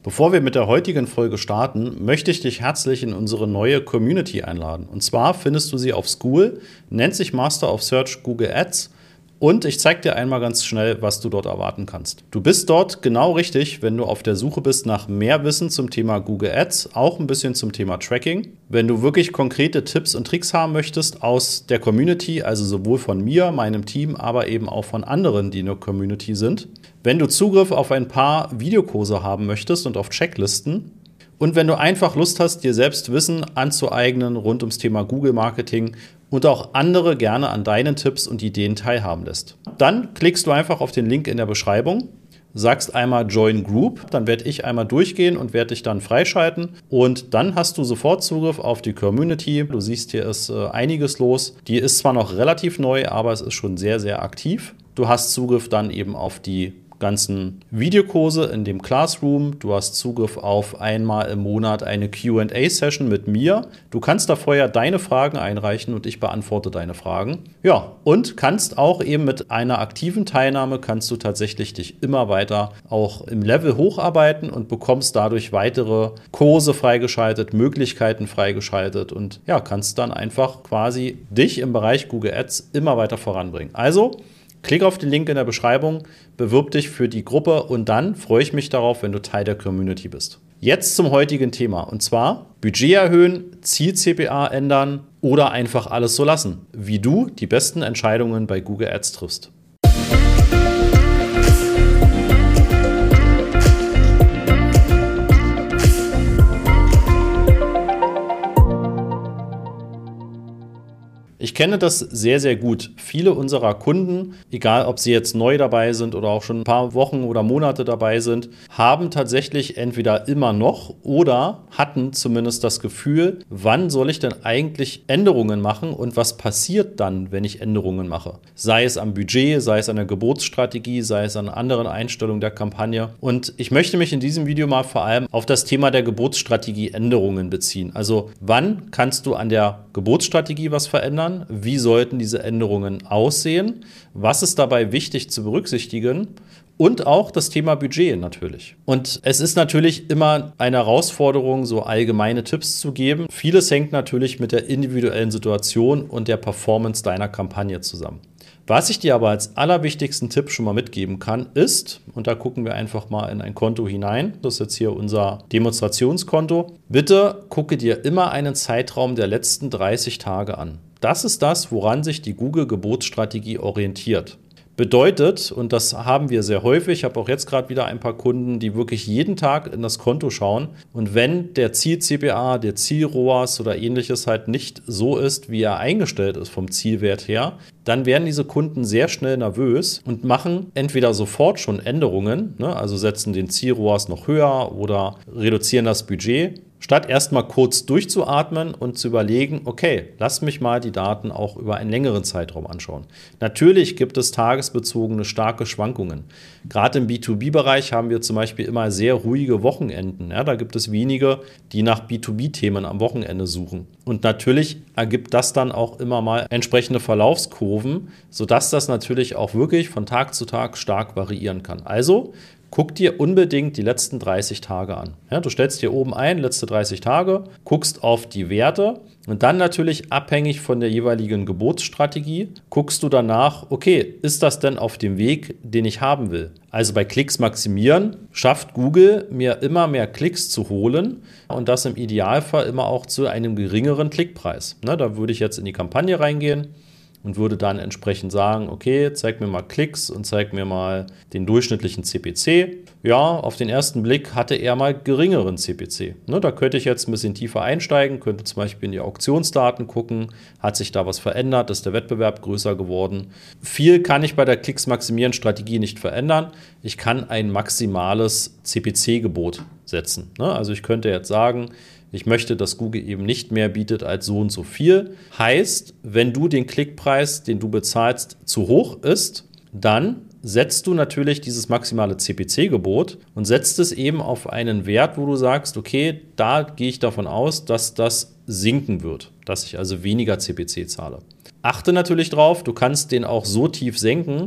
Bevor wir mit der heutigen Folge starten, möchte ich dich herzlich in unsere neue Community einladen. Und zwar findest du sie auf Skool, nennt sich Master of Search Google Ads. Und ich zeige dir einmal ganz schnell, was du dort erwarten kannst. Du bist dort genau richtig, wenn du auf der Suche bist nach mehr Wissen zum Thema Google Ads, auch ein bisschen zum Thema Tracking. Wenn du wirklich konkrete Tipps und Tricks haben möchtest aus der Community, also sowohl von mir, meinem Team, aber eben auch von anderen, die in der Community sind. Wenn du Zugriff auf ein paar Videokurse haben möchtest und auf Checklisten. Und wenn du einfach Lust hast, dir selbst Wissen anzueignen rund ums Thema Google-Marketing und auch andere gerne an deinen Tipps und Ideen teilhaben lässt. Dann klickst du einfach auf den Link in der Beschreibung, sagst einmal Join Group, dann werde ich einmal durchgehen und werde dich dann freischalten. Und dann hast du sofort Zugriff auf die Community. Du siehst, hier ist einiges los. Die ist zwar noch relativ neu, aber es ist schon sehr, sehr aktiv. Du hast Zugriff dann eben auf die ganzen Videokurse in dem Classroom. Du hast Zugriff auf einmal im Monat eine Q&A-Session mit mir. Du kannst da vorher deine Fragen einreichen und ich beantworte deine Fragen. Ja, und kannst auch eben mit einer aktiven Teilnahme kannst du tatsächlich dich immer weiter auch im Level hocharbeiten und bekommst dadurch weitere Kurse freigeschaltet, Möglichkeiten freigeschaltet und ja, kannst dann einfach quasi dich im Bereich Google Ads immer weiter voranbringen. Also klick auf den Link in der Beschreibung, bewirb dich für die Gruppe und dann freue ich mich darauf, wenn du Teil der Community bist. Jetzt zum heutigen Thema und zwar Budget erhöhen, Ziel-CPA ändern oder einfach alles so lassen, wie du die besten Entscheidungen bei Google Ads triffst. Ich kenne das sehr, sehr gut. Viele unserer Kunden, egal ob sie jetzt neu dabei sind oder auch schon ein paar Wochen oder Monate dabei sind, haben tatsächlich entweder immer noch oder hatten zumindest das Gefühl, wann soll ich denn eigentlich Änderungen machen und was passiert dann, wenn ich Änderungen mache? Sei es am Budget, sei es an der Geburtsstrategie, sei es an anderen Einstellungen der Kampagne. Und ich möchte mich in diesem Video mal vor allem auf das Thema der Geburtsstrategie Änderungen beziehen. Also wann kannst du an der Geburtsstrategie was verändern? Wie sollten diese Änderungen aussehen? Was ist dabei wichtig zu berücksichtigen? Und auch das Thema Budget natürlich. Und es ist natürlich immer eine Herausforderung, so allgemeine Tipps zu geben. Vieles hängt natürlich mit der individuellen Situation und der Performance deiner Kampagne zusammen. Was ich dir aber als allerwichtigsten Tipp schon mal mitgeben kann, ist, und da gucken wir einfach mal in ein Konto hinein, das ist jetzt hier unser Demonstrationskonto, bitte gucke dir immer einen Zeitraum der letzten 30 Tage an. Das ist das, woran sich die Google-Geburtsstrategie orientiert. Bedeutet, und das haben wir sehr häufig, ich habe auch jetzt gerade wieder ein paar Kunden, die wirklich jeden Tag in das Konto schauen und wenn der Ziel-CPA, der Ziel-ROAS oder ähnliches halt nicht so ist, wie er eingestellt ist vom Zielwert her, dann werden diese Kunden sehr schnell nervös und machen entweder sofort schon Änderungen, also setzen den Ziel-ROAS noch höher oder reduzieren das Budget, statt erstmal kurz durchzuatmen und zu überlegen, okay, lass mich mal die Daten auch über einen längeren Zeitraum anschauen. Natürlich gibt es tagesbezogene starke Schwankungen. Gerade im B2B-Bereich haben wir zum Beispiel immer sehr ruhige Wochenenden. Ja, da gibt es wenige, die nach B2B-Themen am Wochenende suchen. Und natürlich ergibt das dann auch immer mal entsprechende Verlaufskurven, sodass das natürlich auch wirklich von Tag zu Tag stark variieren kann. Also guck dir unbedingt die letzten 30 Tage an. Ja, du stellst dir oben ein, letzte 30 Tage, guckst auf die Werte und dann natürlich abhängig von der jeweiligen Geburtsstrategie, guckst du danach, okay, ist das denn auf dem Weg, den ich haben will? Also bei Klicks maximieren schafft Google, mir immer mehr Klicks zu holen und das im Idealfall immer auch zu einem geringeren Klickpreis. Da würde ich jetzt in die Kampagne reingehen und würde dann entsprechend sagen, okay, zeig mir mal Klicks und zeig mir mal den durchschnittlichen CPC. Ja, auf den ersten Blick hatte er mal geringeren CPC. Da könnte ich jetzt ein bisschen tiefer einsteigen, könnte zum Beispiel in die Auktionsdaten gucken, hat sich da was verändert, ist der Wettbewerb größer geworden. Viel kann ich bei der Klicks-Maximieren-Strategie nicht verändern. Ich kann ein maximales CPC-Gebot setzen. Also ich könnte jetzt sagen, ich möchte, dass Google eben nicht mehr bietet als so und so viel. Heißt, wenn du den Klickpreis, den du bezahlst, zu hoch ist, dann setzt du natürlich dieses maximale CPC-Gebot und setzt es eben auf einen Wert, wo du sagst, okay, da gehe ich davon aus, dass das sinken wird, dass ich also weniger CPC zahle. Achte natürlich drauf, du kannst den auch so tief senken,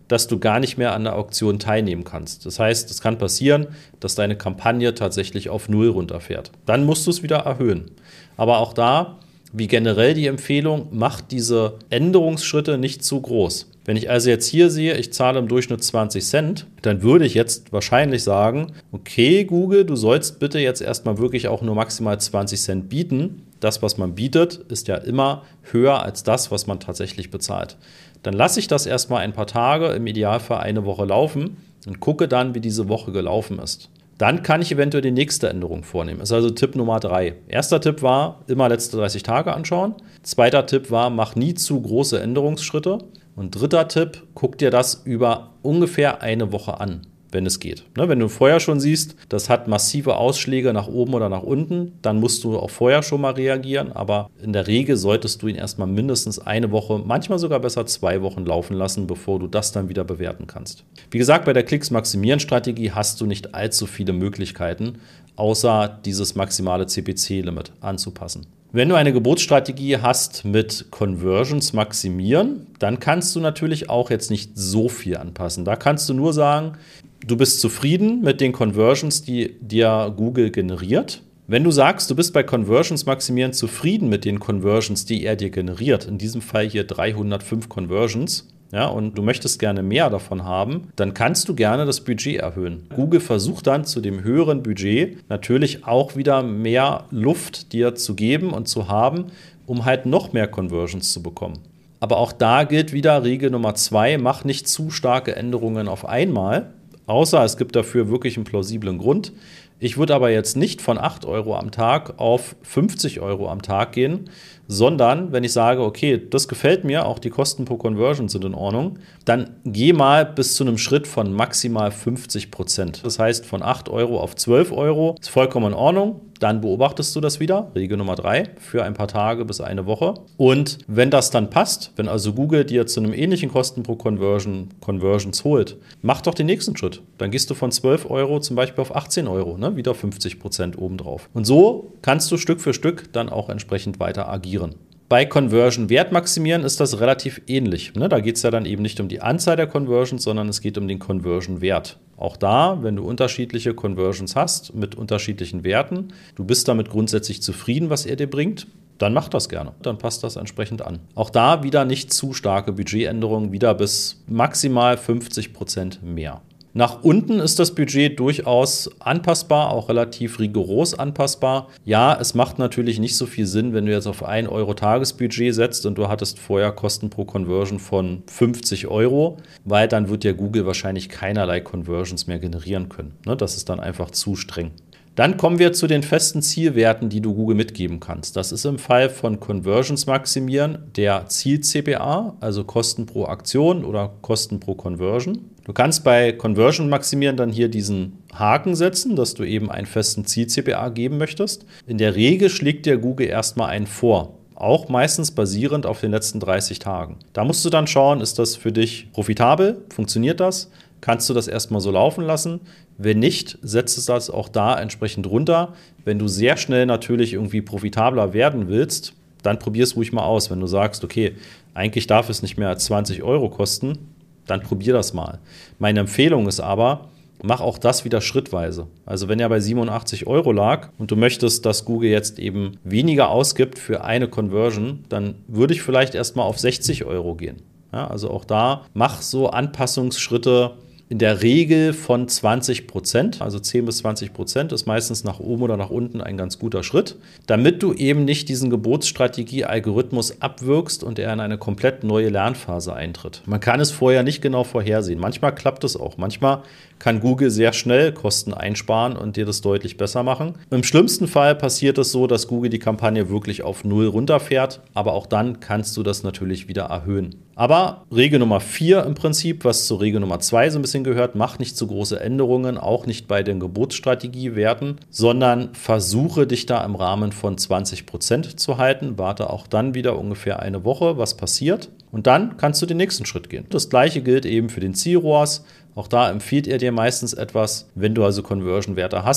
dass du gar nicht mehr an der Auktion teilnehmen kannst. Das heißt, es kann passieren, dass deine Kampagne tatsächlich auf 0 runterfährt. Dann musst du es wieder erhöhen. Aber auch da, wie generell die Empfehlung, macht diese Änderungsschritte nicht zu groß. Wenn ich also jetzt hier sehe, ich zahle im Durchschnitt 20 Cent, dann würde ich jetzt wahrscheinlich sagen, okay Google, du sollst bitte jetzt erstmal wirklich auch nur maximal 20 Cent bieten. Das, was man bietet, ist ja immer höher als das, was man tatsächlich bezahlt. Dann lasse ich das erstmal ein paar Tage, im Idealfall eine Woche laufen und gucke dann, wie diese Woche gelaufen ist. Dann kann ich eventuell die nächste Änderung vornehmen. Das ist also Tipp Nummer 3. Erster Tipp war, immer letzte 30 Tage anschauen. Zweiter Tipp war, mach nie zu große Änderungsschritte. Und dritter Tipp, guck dir das über ungefähr eine Woche an, wenn es geht. Wenn du vorher schon siehst, das hat massive Ausschläge nach oben oder nach unten, dann musst du auch vorher schon mal reagieren. Aber in der Regel solltest du ihn erstmal mindestens eine Woche, manchmal sogar besser 2 Wochen laufen lassen, bevor du das dann wieder bewerten kannst. Wie gesagt, bei der Klicks-Maximieren-Strategie hast du nicht allzu viele Möglichkeiten, außer dieses maximale CPC-Limit anzupassen. Wenn du eine Gebotsstrategie hast mit Conversions maximieren, dann kannst du natürlich auch jetzt nicht so viel anpassen. Da kannst du nur sagen, du bist zufrieden mit den Conversions, die dir Google generiert. Wenn du sagst, du bist bei Conversions maximieren zufrieden mit den Conversions, die er dir generiert, in diesem Fall hier 305 Conversions, ja, und du möchtest gerne mehr davon haben, dann kannst du gerne das Budget erhöhen. Google versucht dann zu dem höheren Budget natürlich auch wieder mehr Luft dir zu geben und zu haben, um halt noch mehr Conversions zu bekommen. Aber auch da gilt wieder Regel Nummer 2, mach nicht zu starke Änderungen auf einmal, außer es gibt dafür wirklich einen plausiblen Grund. Ich würde aber jetzt nicht von 8 Euro am Tag auf 50 Euro am Tag gehen, sondern wenn ich sage, okay, das gefällt mir, auch die Kosten pro Conversion sind in Ordnung, dann geh mal bis zu einem Schritt von maximal 50%. Das heißt, von 8 Euro auf 12 Euro ist vollkommen in Ordnung. Dann beobachtest du das wieder, Regel Nummer 3, für ein paar Tage bis eine Woche. Und wenn das dann passt, wenn also Google dir zu einem ähnlichen Kosten pro Conversions holt, mach doch den nächsten Schritt. Dann gehst du von 12 Euro zum Beispiel auf 18 Euro, wieder 50% obendrauf. Und so kannst du Stück für Stück dann auch entsprechend weiter agieren. Bei Conversion-Wert maximieren ist das relativ ähnlich. Da geht es ja dann eben nicht um die Anzahl der Conversions, sondern es geht um den Conversion-Wert. Auch da, wenn du unterschiedliche Conversions hast mit unterschiedlichen Werten, du bist damit grundsätzlich zufrieden, was er dir bringt, dann mach das gerne. Dann passt das entsprechend an. Auch da wieder nicht zu starke Budgetänderungen, wieder bis maximal 50% mehr. Nach unten ist das Budget durchaus anpassbar, auch relativ rigoros anpassbar. Ja, es macht natürlich nicht so viel Sinn, wenn du jetzt auf 1 Euro Tagesbudget setzt und du hattest vorher Kosten pro Conversion von 50 Euro, weil dann wird ja Google wahrscheinlich keinerlei Conversions mehr generieren können. Das ist dann einfach zu streng. Dann kommen wir zu den festen Zielwerten, die du Google mitgeben kannst. Das ist im Fall von Conversions maximieren der Ziel-CPA, also Kosten pro Aktion oder Kosten pro Conversion. Du kannst bei Conversion maximieren dann hier diesen Haken setzen, dass du eben einen festen Ziel-CPA geben möchtest. In der Regel schlägt dir Google erstmal einen vor. Auch meistens basierend auf den letzten 30 Tagen. Da musst du dann schauen, ist das für dich profitabel? Funktioniert das? Kannst du das erstmal so laufen lassen? Wenn nicht, setzt es das auch da entsprechend runter. Wenn du sehr schnell natürlich irgendwie profitabler werden willst, dann probier es ruhig mal aus. Wenn du sagst, okay, eigentlich darf es nicht mehr als 20 Euro kosten, dann probier das mal. Meine Empfehlung ist aber, mach auch das wieder schrittweise. Also wenn er bei 87 Euro lag und du möchtest, dass Google jetzt eben weniger ausgibt für eine Conversion, dann würde ich vielleicht erstmal auf 60 Euro gehen. Ja, also auch da mach so Anpassungsschritte in der Regel von 20%, also 10 bis 20% ist meistens nach oben oder nach unten ein ganz guter Schritt, damit du eben nicht diesen Gebotsstrategie-Algorithmus abwirkst und er in eine komplett neue Lernphase eintritt. Man kann es vorher nicht genau vorhersehen. Manchmal klappt es auch. Manchmal kann Google sehr schnell Kosten einsparen und dir das deutlich besser machen. Im schlimmsten Fall passiert es so, dass Google die Kampagne wirklich auf 0 runterfährt, aber auch dann kannst du das natürlich wieder erhöhen. Aber Regel Nummer 4 im Prinzip, was zur Regel Nummer 2 so ein bisschen gehört, mach nicht zu große Änderungen, auch nicht bei den Gebotsstrategiewerten, sondern versuche dich da im Rahmen von 20% zu halten. Warte auch dann wieder ungefähr eine Woche, was passiert. Und dann kannst du den nächsten Schritt gehen. Das gleiche gilt eben für den Ziel-ROAS. Auch da empfiehlt er dir meistens etwas, wenn du also Conversion-Werte hast,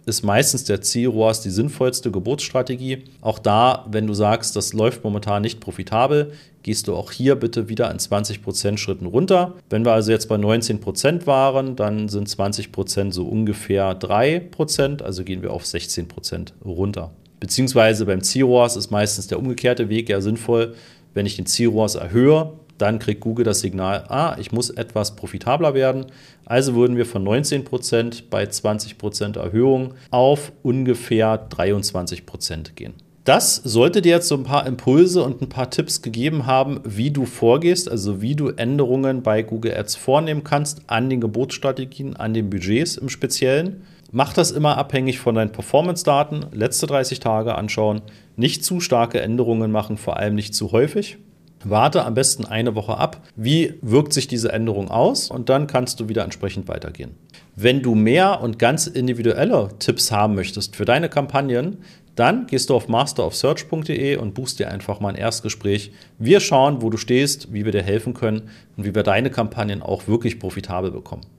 ist meistens der CROAS die sinnvollste Geburtsstrategie. Auch da, wenn du sagst, das läuft momentan nicht profitabel, gehst du auch hier bitte wieder in 20% Schritten runter. Wenn wir also jetzt bei 19% waren, dann sind 20% so ungefähr 3%, also gehen wir auf 16% runter. Beziehungsweise beim CROAS ist meistens der umgekehrte Weg ja sinnvoll. Wenn ich den CROAS erhöhe, dann kriegt Google das Signal, ich muss etwas profitabler werden. Also würden wir von 19% bei 20% Erhöhung auf ungefähr 23% gehen. Das sollte dir jetzt so ein paar Impulse und ein paar Tipps gegeben haben, wie du vorgehst, also wie du Änderungen bei Google Ads vornehmen kannst an den Geburtsstrategien, an den Budgets im Speziellen. Mach das immer abhängig von deinen Performance-Daten, letzte 30 Tage anschauen, nicht zu starke Änderungen machen, vor allem nicht zu häufig. Warte am besten eine Woche ab, wie wirkt sich diese Änderung aus und dann kannst du wieder entsprechend weitergehen. Wenn du mehr und ganz individuelle Tipps haben möchtest für deine Kampagnen, dann gehst du auf masterofsearch.de und buchst dir einfach mal ein Erstgespräch. Wir schauen, wo du stehst, wie wir dir helfen können und wie wir deine Kampagnen auch wirklich profitabel bekommen.